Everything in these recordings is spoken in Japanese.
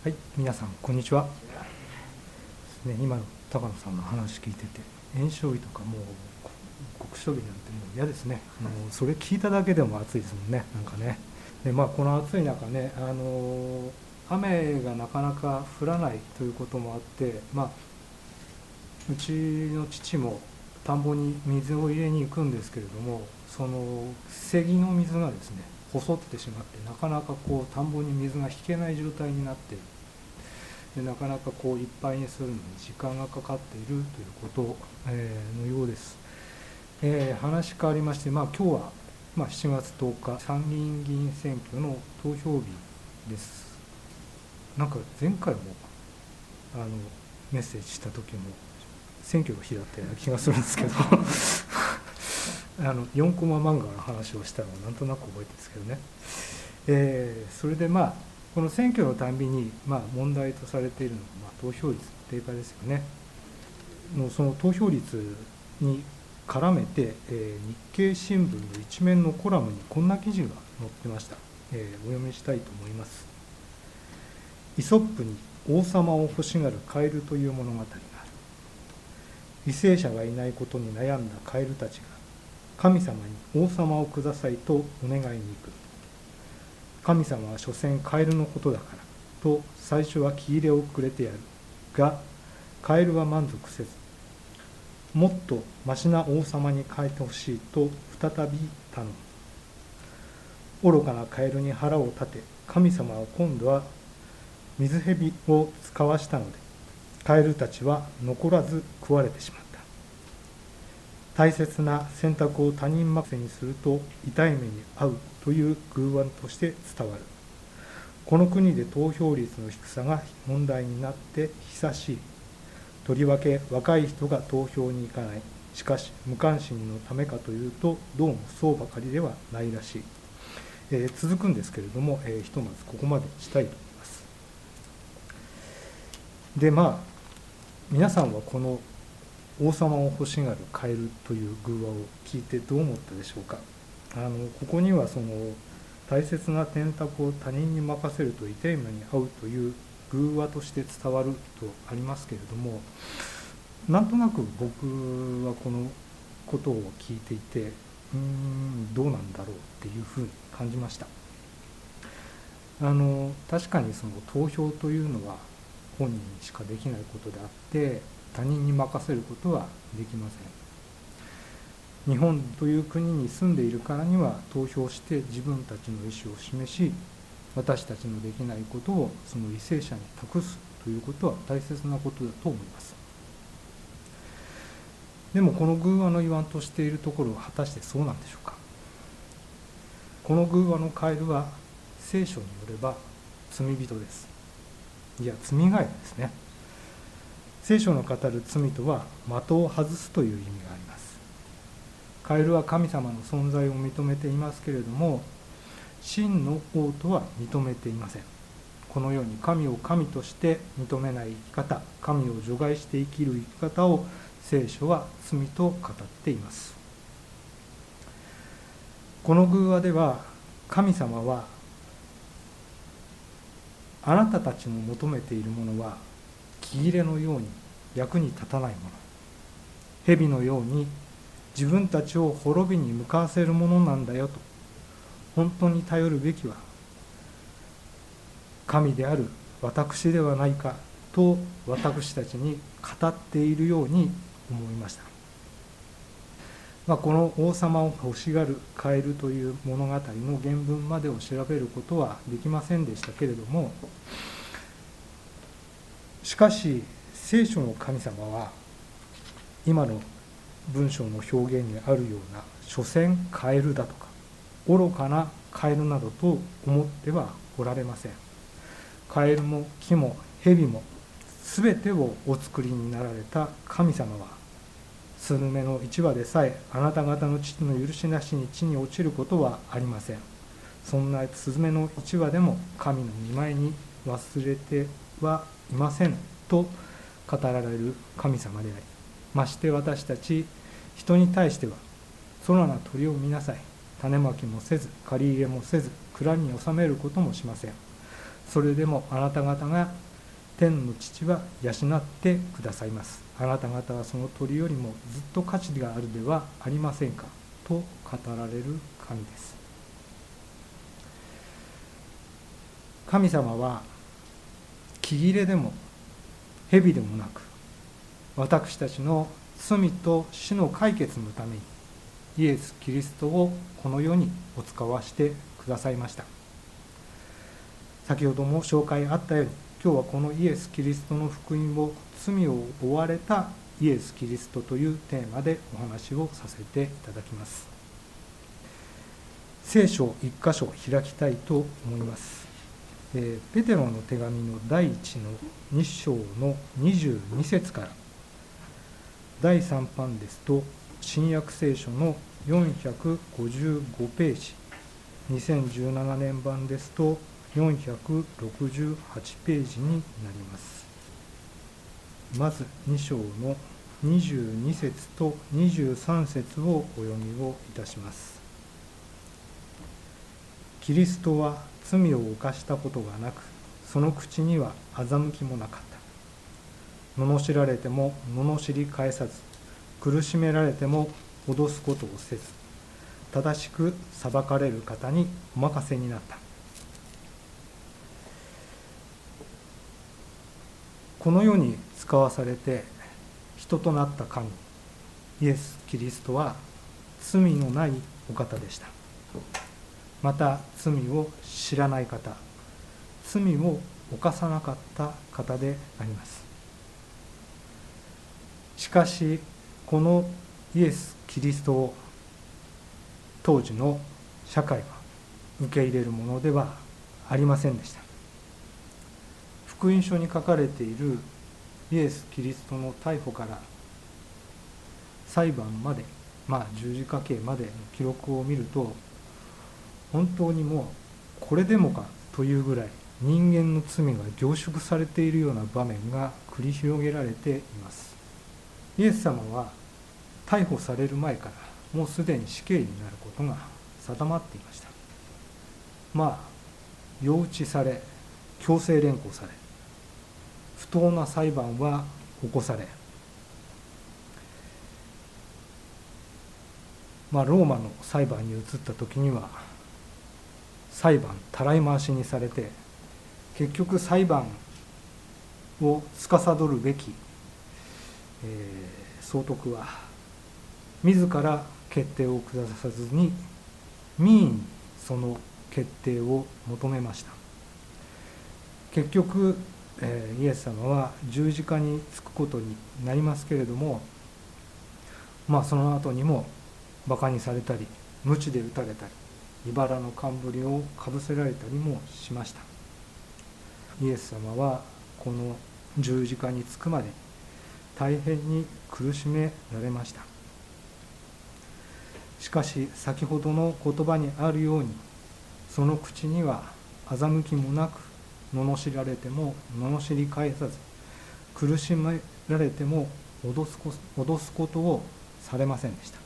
はい、皆さんこんにちは。ね、今の高野さんの話聞いてて、炎症日とかもう極暑日なんてもう嫌ですね。もうそれ聞いただけでも暑いですもんね。なんかね。で、この暑い中ね、雨がなかなか降らないということもあって、うちの父も田んぼに水を入れに行くんですけれども、そのせぎの水がですね、細ってしまってなかなか田んぼに水が引けない状態になっている。でなかなかいっぱいにするのに時間がかかっているということ、のようです。話変わりまして、今日は、7月10日参議院議員選挙の投票日です。なんか前回もメッセージした時も選挙の日だったような気がするんですけど4コマ漫画の話をしたのをなんとなく覚えてるんですけどね、それでこの選挙のたんびに問題とされているのが投票率の低下ですよね。その投票率に絡めて、日経新聞の一面のコラムにこんな記事が載ってました。お読みしたいと思います。イソップに王様を欲しがるカエルという物語がある。為政者がいないことに悩んだカエルたちが神様に王様をくださいとお願いに行く。神様は所詮カエルのことだからと最初は気入れをくれてやるが、カエルは満足せず、もっとましな王様に変えてほしいと再び頼む。愚かなカエルに腹を立て、神様は今度は水蛇を使わしたので、カエルたちは残らず食われてしまった。大切な選択を他人任せにすると痛い目に遭うという偶話として伝わる。この国で投票率の低さが問題になって久しい。とりわけ若い人が投票に行かない。しかし無関心のためかというとどうもそうばかりではないらしい。続くんですけれども、ひとまずここまでしたいと思います。で皆さんはこの王様を欲しがるカエルという偶話を聞いてどう思ったでしょうか。ここにはその大切な選択を他人に任せると痛い目に遭うという偶話として伝わるとありますけれども、なんとなく僕はこのことを聞いていてどうなんだろうっていうふうに感じました。確かにその投票というのは本人にしかできないことであって他人に任せることはできません。日本という国に住んでいるからには投票して自分たちの意思を示し、私たちのできないことをその為政者に託すということは大切なことだと思います。でもこの偶話の言わんとしているところは果たしてそうなんでしょうか。この偶話のカエルは聖書によれば罪人です。いや罪ガエルですね。聖書の語る罪とは的を外すという意味があります。カエルは神様の存在を認めていますけれども、真の王とは認めていません。このように神を神として認めない生き方、神を除外して生きる生き方を聖書は罪と語っています。この偶話では神様はあなたたちの求めているものは木切れのように役に立たないもの、蛇のように自分たちを滅びに向かわせるものなんだよと、本当に頼るべきは神である私ではないかと私たちに語っているように思いました。この王様を欲しがるカエルという物語の原文までを調べることはできませんでしたけれども、しかし聖書の神様は今の文章の表現にあるような所詮カエルだとか愚かなカエルなどと思ってはおられません。カエルも木も蛇も全てをお作りになられた神様はスズメの1羽でさえあなた方の父の許しなしに地に落ちることはありません。そんなスズメの1羽でも神の御前に忘れてはいませんと語られる神様であり、まして私たち人に対しては空の鳥を見なさい、種まきもせず借り入れもせず蔵に収めることもしません。 それでもあなた方が天の父は養ってくださいます。あなた方はその鳥よりもずっと価値があるではありませんかと語られる神です。神様は木切れでも蛇でもなく、私たちの罪と死の解決のためにイエス・キリストをこの世にお使わしてくださいました。先ほども紹介あったように、今日はこのイエス・キリストの福音を罪を負われたイエス・キリストというテーマでお話をさせていただきます。聖書一箇所開きたいと思います。ペテロの手紙の第1の2章の22節から、第3版ですと新約聖書の455ページ、2017年版ですと468ページになります。まず2章の22節と23節をお読みをいたします。キリストは罪を犯したことがなく、その口には欺きもなかった。罵られても罵り返さず、苦しめられても脅すことをせず、正しく裁かれる方にお任せになった。この世に使わされて人となった神、イエス・キリストは罪のないお方でした。また罪を知らない方、罪を犯さなかった方であります。しかしこのイエス・キリストを当時の社会は受け入れるものではありませんでした。福音書に書かれているイエス・キリストの逮捕から裁判まで、十字架刑までの記録を見ると、本当にもうこれでもかというぐらい人間の罪が凝縮されているような場面が繰り広げられています。イエス様は逮捕される前からもうすでに死刑になることが定まっていました。幼稚され、強制連行され、不当な裁判は起こされ、ローマの裁判に移った時には裁判たらい回しにされて、結局裁判を司るべき、総督は自ら決定を下さずに民意にその決定を求めました。結局イエス様は十字架につくことになりますけれども、その後にもバカにされたり、鞭で打たれたり、茨の冠をかぶせられたりもしました。イエス様はこの十字架につくまで大変に苦しめられました。しかし先ほどの言葉にあるように、その口には欺きもなく、罵られても罵り返さず、苦しめられても脅すことをされませんでした。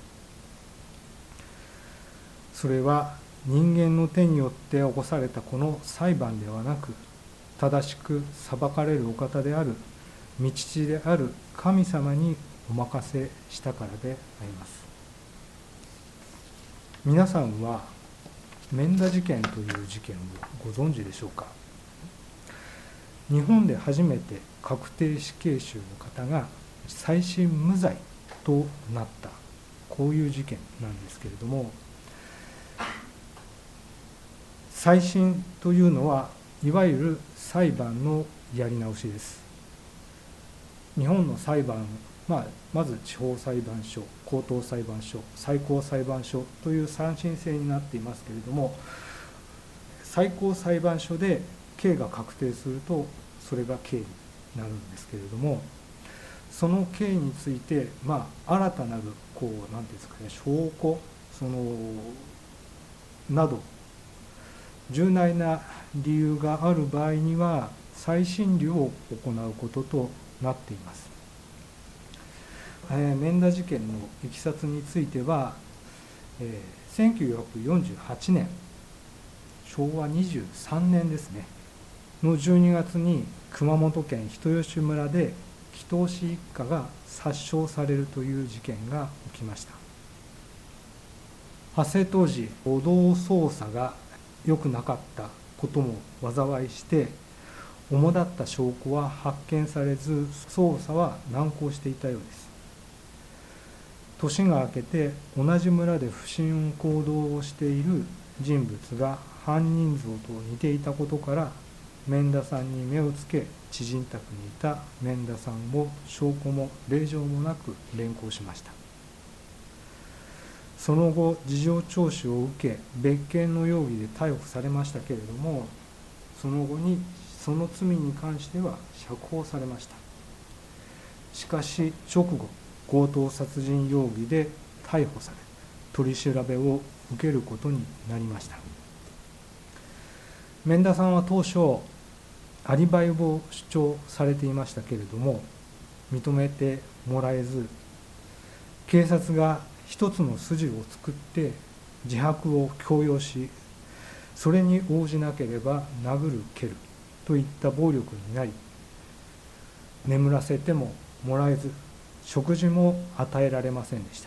それは人間の手によって起こされたこの裁判ではなく、正しく裁かれるお方である御父である神様にお任せしたからであります。皆さんは免田事件という事件をご存知でしょうか。日本で初めて確定死刑囚の方が再審無罪となった、こういう事件なんですけれども、再審というのはいわゆる裁判のやり直しです。日本の裁判、まず地方裁判所、高等裁判所、最高裁判所という三審制になっていますけれども、最高裁判所で刑が確定するとそれが刑になるんですけれども、その刑について、新たなる何ていうんですかね、証拠など重大な理由がある場合には再審理を行うこととなっています。免田事件のいきさつについては、1948年、昭和23年ですね、 の12月に熊本県人吉村で祈祷師一家が殺傷されるという事件が起きました。発生当時、歩道捜査が良くなかったことも災いして、主だった証拠は発見されず、捜査は難航していたようです。年が明けて同じ村で不審行動をしている人物が犯人像と似ていたことから、免田さんに目をつけ、知人宅にいた免田さんを証拠も令状もなく連行しました。その後、事情聴取を受け、別件の容疑で逮捕されましたけれども、その後にその罪に関しては釈放されました。しかし直後、強盗殺人容疑で逮捕され、取り調べを受けることになりました。免田さんは当初、アリバイを主張されていましたけれども、認めてもらえず、警察が一つの筋を作って自白を強要し、それに応じなければ殴る蹴るといった暴力になり、眠らせてももらえず、食事も与えられませんでした。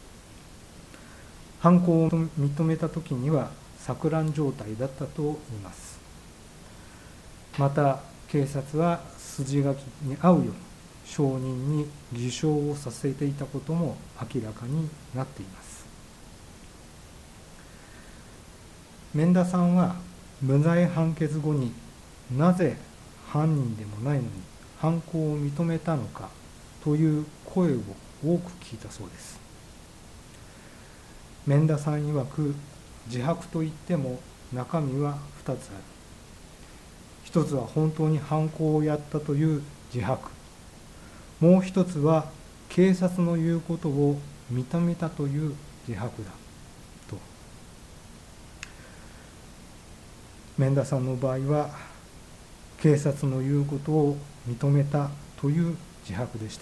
犯行を認めた時には錯乱状態だったといいます。また警察は筋書きに合うように証人に偽証をさせていたことも明らかになっています。免田さんは無罪判決後に、なぜ犯人でもないのに犯行を認めたのかという声を多く聞いたそうです。免田さん曰く、自白といっても中身は2つある。一つは本当に犯行をやったという自白、もう一つは警察の言うことを認めたという自白だと。免田さんの場合は、警察の言うことを認めたという自白でした。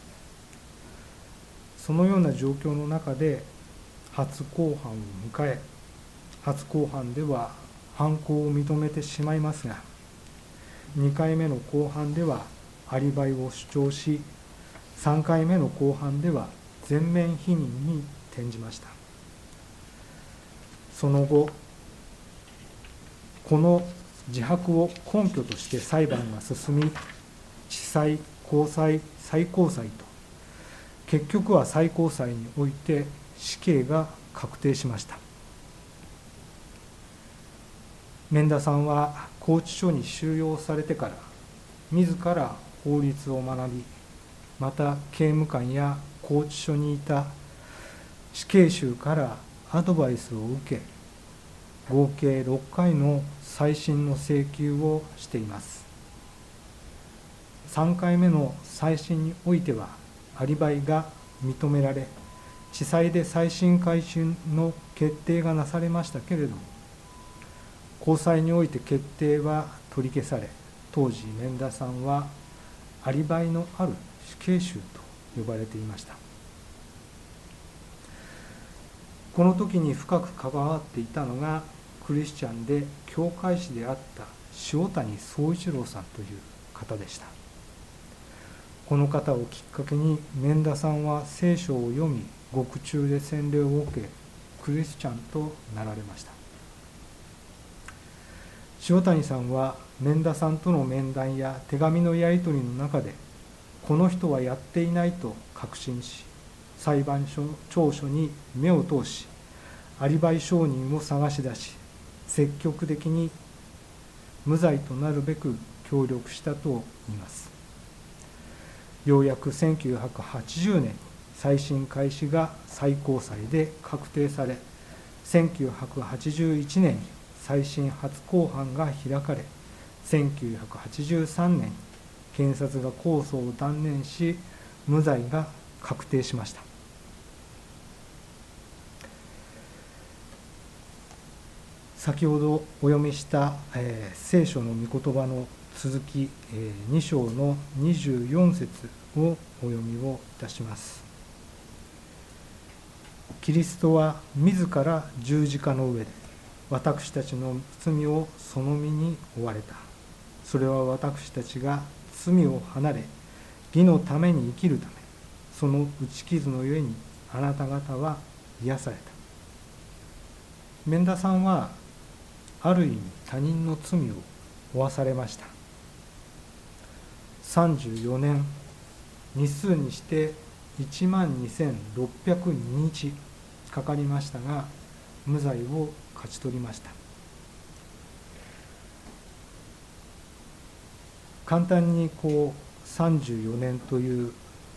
そのような状況の中で初公判を迎え、初公判では犯行を認めてしまいますが、2回目の公判ではアリバイを主張し、3回目の公判では全面否認に転じました。その後、この自白を根拠として裁判が進み、地裁、高裁、最高裁と、結局は最高裁において死刑が確定しました。免田さんは拘置所に収容されてから、自ら法律を学び、また刑務官や拘置所にいた死刑囚からアドバイスを受け、合計6回の再審の請求をしています。3回目の再審においてはアリバイが認められ、地裁で再審開始の決定がなされましたけれども、高裁において決定は取り消され、当時免田さんはアリバイのある死刑囚と呼ばれていました。この時に深く関わっていたのが、クリスチャンで教会士であった塩谷宗一郎さんという方でした。この方をきっかけに免田さんは聖書を読み、獄中で洗礼を受け、クリスチャンとなられました。塩谷さんは免田さんとの面談や手紙のやり取りの中で、この人はやっていないと確信し、裁判所調書に目を通し、アリバイ証人を探し出し、積極的に無罪となるべく協力したといいます。ようやく1980年に再審開始が最高裁で確定され、1981年に再審初公判が開かれ、1983年に検察が控訴を断念し、無罪が確定しました。先ほどお読みした聖書の御言葉の続き、2章の24節をお読みをいたします。キリストは自ら十字架の上で私たちの罪をその身に負われた。 それは私たちが罪を離れ義のために生きるため、その打ち傷のゆえにあなた方は癒された。免田さんはある意味他人の罪を負わされました。34年、日数にして12,602日かかりましたが、無罪を勝ち取りました。簡単に34年という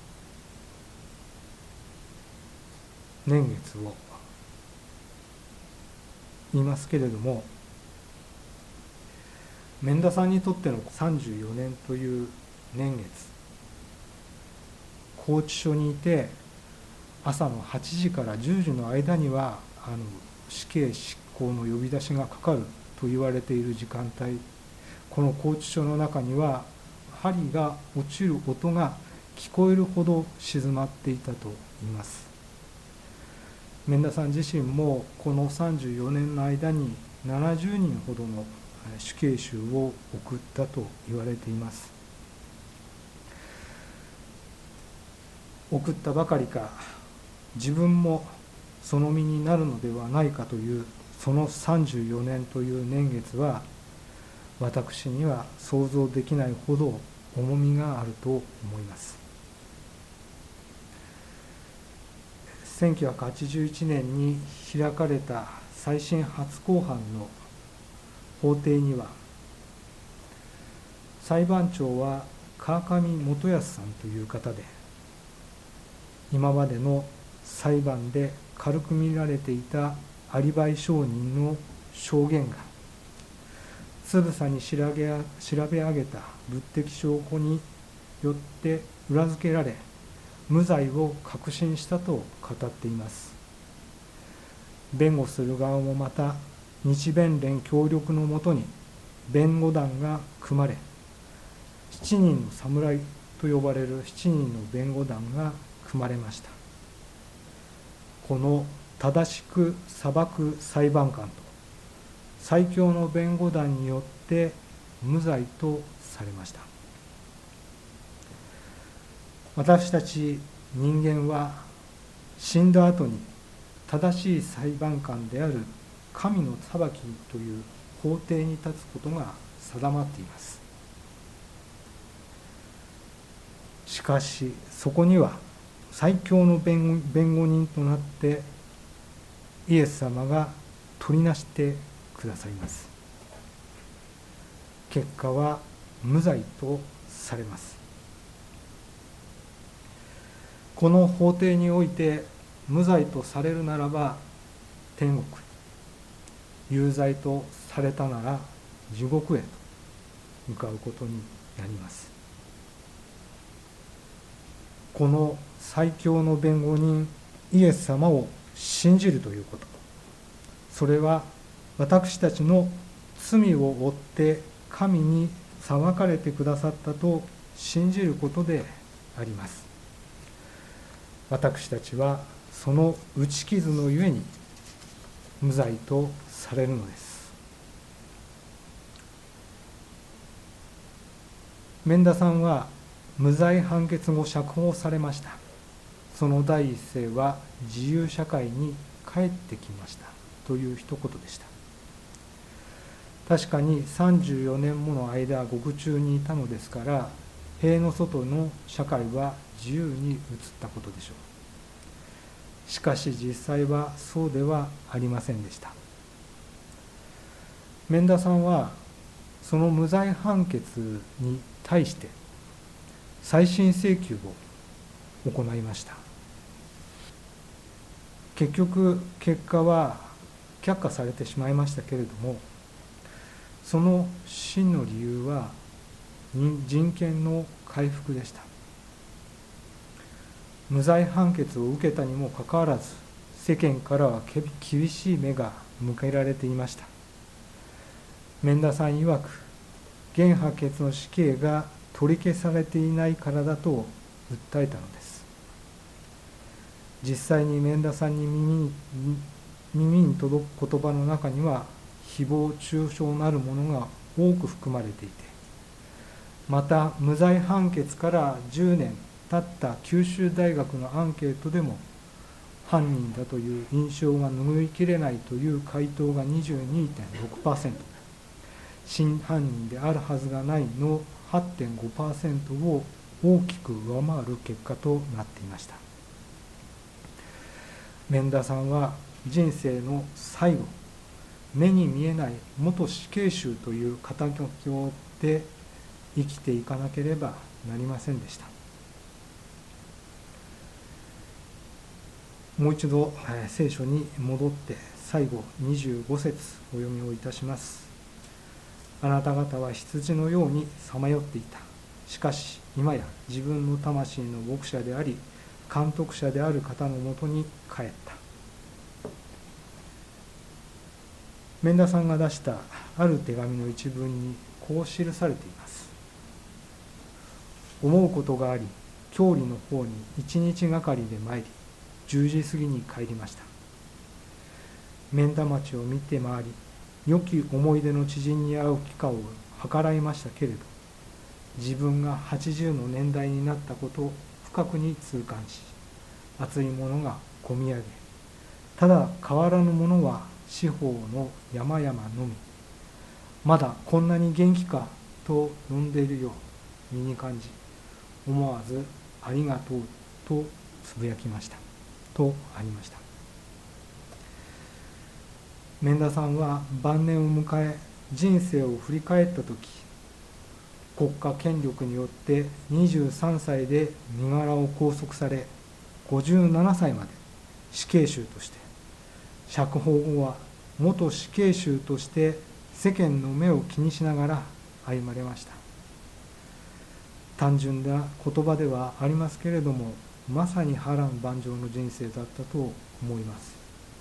年月を言いますけれども、免田さんにとっての34年という年月、拘置所にいて朝の8時から10時の間には死刑執行の呼び出しがかかると言われている時間帯、この拘置所の中には針が落ちる音が聞こえるほど静まっていたと言います。免田さん自身もこの34年の間に70人ほどの死刑囚を送ったと言われています。送ったばかりか自分もその身になるのではないかという、その34年という年月は私には想像できないほど重みがあると思います。1981年に開かれた再審初公判の法廷には、裁判長は川上元康さんという方で、今までの裁判で軽く見られていたアリバイ証人の証言がつぶさに調べ上げた物的証拠によって裏付けられ、無罪を確信したと語っています。弁護する側もまた日弁連協力のもとに弁護団が組まれ、7人の侍と呼ばれる7人の弁護団が組まれました。この正しく裁く裁判官と最強の弁護団によって無罪とされました。私たち人間は死んだ後に正しい裁判官である神の裁きという法廷に立つことが定まっています。しかしそこには最強の弁護人となってイエス様が取りなしてくださいます。結果は無罪とされます。この法廷において無罪とされるならば天国に、有罪とされたなら地獄へと向かうことになります。この最強の弁護人イエス様を信じるということ、それは私たちの罪を負って神に裁かれてくださったと信じることであります。私たちはその打ち傷のゆえに無罪とされるのです。免田さんは無罪判決後釈放されました。その第一声は自由社会に帰ってきましたという一言でした。確かに34年もの間獄中にいたのですから、塀の外の社会は自由に移ったことでしょう。しかし実際はそうではありませんでした。免田さんはその無罪判決に対して再審請求を行いました。結局結果は却下されてしまいましたけれども、その真の理由は人権の回復でした。無罪判決を受けたにもかかわらず、世間からは厳しい目が向けられていました。免田さん曰く、原判決の死刑が取り消されていないからだと訴えたのです。実際に免田さんに耳に届く言葉の中には、誹謗中傷なるものが多く含まれていて、 また無罪判決から10年経った九州大学のアンケートでも、犯人だという印象が拭いきれないという回答が 22.6%、 真犯人であるはずがないの 8.5% を大きく上回る結果となっていました。免田さんは人生の最後、目に見えない元死刑囚という肩書きを負って生きていかなければなりませんでした。もう一度聖書に戻って最後25節お読みをいたします。あなた方は羊のようにさまよっていた。しかし今や自分の魂の牧者であり監督者である方のもとに帰った。免田さんが出したある手紙の一文にこう記されています。思うことがあり、郷里の方に1日がかりで参り、10時過ぎに帰りました。免田町を見て回り、良き思い出の知人に会う機会を計らいましたけれど、自分が80の年代になったことを深くに痛感し、熱いものがこみ上げ、ただ変わらぬものは四方の山々のみ、まだこんなに元気かと呼んでいるよう身に感じ、思わずありがとうとつぶやきましたとありました。免田さんは晩年を迎え、人生を振り返ったとき、国家権力によって23歳で身柄を拘束され、57歳まで死刑囚として、釈放後は元死刑囚として世間の目を気にしながら歩まれました。単純な言葉ではありますけれども、まさに波乱万丈の人生だったと思います。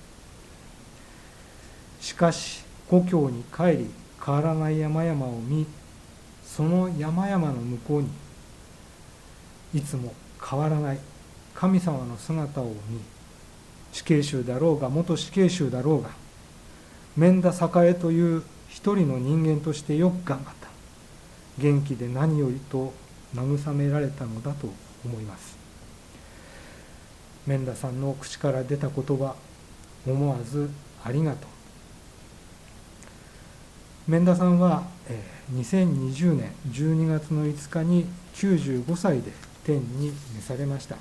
しかし故郷に帰り、変わらない山々を見、その山々の向こうにいつも変わらない神様の姿を見、死刑囚だろうが元死刑囚だろうが、免田栄という一人の人間としてよく頑張った、元気で何よりと慰められたのだと思います。免田さんの口から出た言葉、思わずありがとう。免田さんは2020年12月の5日に95歳で天に召されました。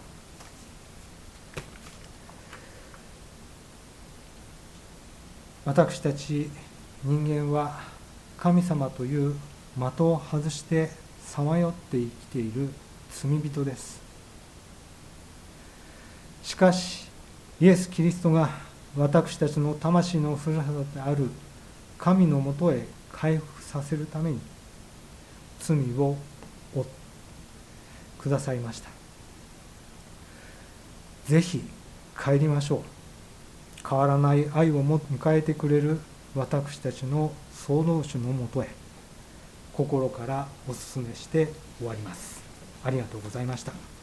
私たち人間は神様という的を外してさまよって生きている罪人です。しかしイエス・キリストが私たちの魂のふるさとである神のもとへ回復させるために罪を負ってくださいました。ぜひ帰りましょう。変わらない愛を迎えてくれる私たちの創造主のもとへ、心からお勧めして終わります。ありがとうございました。